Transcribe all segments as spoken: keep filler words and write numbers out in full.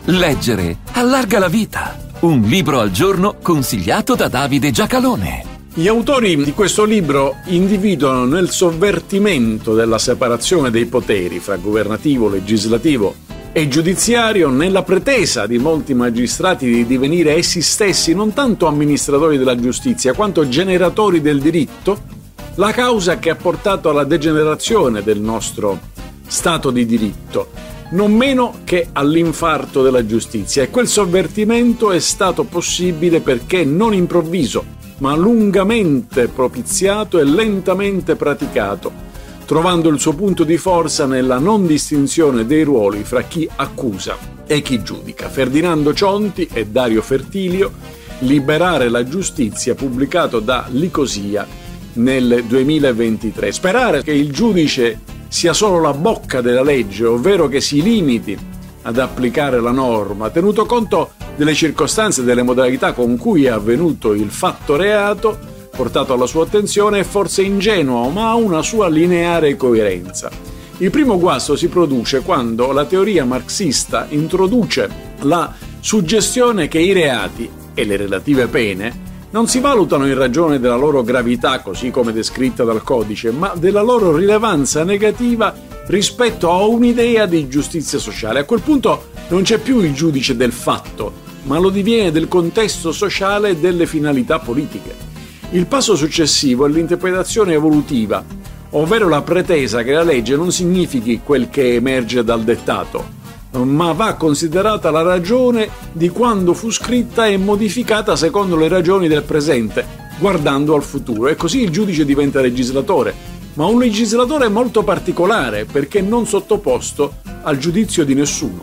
Leggere allarga la vita. Un libro al giorno consigliato da Davide Giacalone. Gli autori di questo libro individuano nel sovvertimento della separazione dei poteri fra governativo, legislativo e giudiziario, nella pretesa di molti magistrati di divenire essi stessi non tanto amministratori della giustizia quanto generatori del diritto, la causa che ha portato alla degenerazione del nostro Stato di diritto, non meno che all'infarto della giustizia. E quel sovvertimento è stato possibile perché non improvviso, ma lungamente propiziato e lentamente praticato, trovando il suo punto di forza nella non distinzione dei ruoli fra chi accusa e chi giudica. Ferdinando Cionti e Dario Fertilio, Liberare la giustizia, pubblicato da Licosia nel duemilaventitré. Sperare che il giudice sia solo la bocca della legge, ovvero che si limiti ad applicare la norma, tenuto conto delle circostanze e delle modalità con cui è avvenuto il fatto reato portato alla sua attenzione, è forse ingenuo, ma ha una sua lineare coerenza. Il primo guasto si produce quando la teoria marxista introduce la suggestione che i reati e le relative pene non si valutano in ragione della loro gravità, così come descritta dal codice, ma della loro rilevanza negativa rispetto a un'idea di giustizia sociale. A quel punto non c'è più il giudice del fatto, ma lo diviene del contesto sociale e delle finalità politiche. Il passo successivo è l'interpretazione evolutiva, ovvero la pretesa che la legge non significhi quel che emerge dal dettato, ma va considerata la ragione di quando fu scritta e modificata secondo le ragioni del presente, guardando al futuro. E così il giudice diventa legislatore, ma un legislatore molto particolare perché non sottoposto al giudizio di nessuno.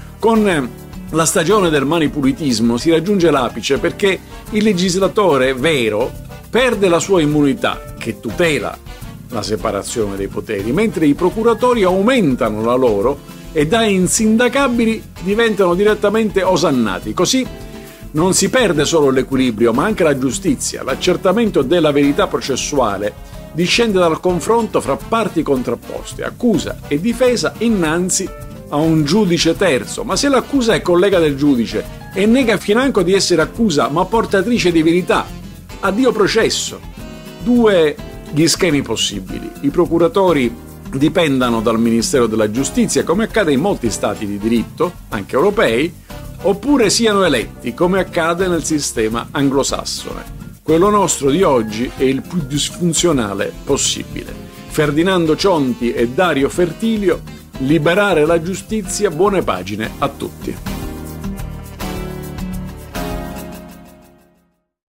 Con la stagione del manipulitismo si raggiunge l'apice perché il legislatore vero perde la sua immunità, che tutela la separazione dei poteri, mentre i procuratori aumentano la loro e da insindacabili diventano direttamente osannati. Così non si perde solo l'equilibrio, ma anche la giustizia. L'accertamento della verità processuale discende dal confronto fra parti contrapposte, accusa e difesa, innanzi a un giudice terzo. Ma se l'accusa è collega del giudice e nega financo di essere accusa, ma portatrice di verità, addio processo. Due gli schemi possibili. I procuratori dipendano dal Ministero della Giustizia, come accade in molti stati di diritto, anche europei, oppure siano eletti, come accade nel sistema anglosassone. Quello nostro di oggi è il più disfunzionale possibile. Ferdinando Cionti e Dario Fertilio, Liberare la giustizia, buone pagine a tutti.